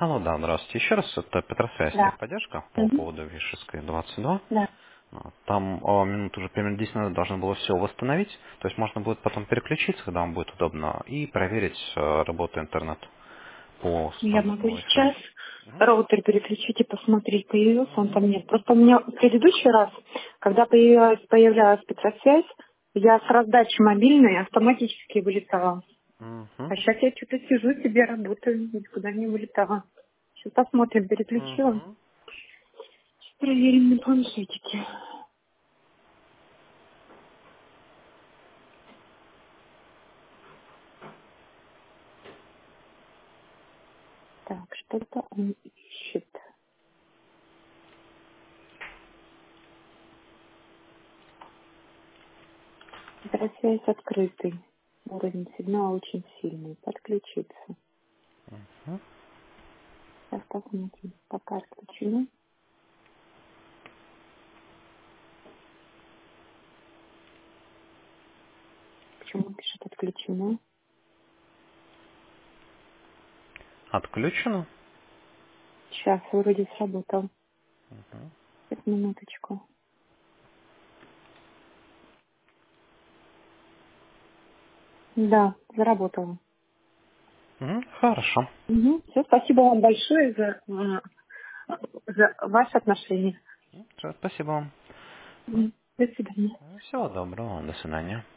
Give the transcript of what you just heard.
Алло, да, здравствуйте. Еще раз, это Петросвязь, Да. техподдержка по Мгм. поводу Вишевской 22. Да. Там минут уже примерно 10 минут должно было все восстановить. То есть можно будет потом переключиться, когда вам будет удобно, и проверить работу интернета по Я могу стандартному Wi-Fi. сейчас роутер переключить и посмотреть, появился он там нет. Просто у меня в предыдущий раз, когда появлялась спецсвязь, я с раздачи мобильной автоматически вылетала. Мгм. А сейчас я что-то сижу себе, работаю, никуда не вылетала. Сейчас посмотрим, переключила. Мгм. Проверим на планшетике. Так, что-то он ищет. Спецсвязь открытый. Уровень сигнала очень сильный. Подключиться. Сейчас посмотрим. Пока отключено. Почему пишет отключено? Отключено? Сейчас вроде сработал. Сейчас, минуточку. Да, заработало. Хорошо. Все, спасибо вам большое за ваши отношения. Всё, спасибо вам. До свидания. Всего доброго. До свидания.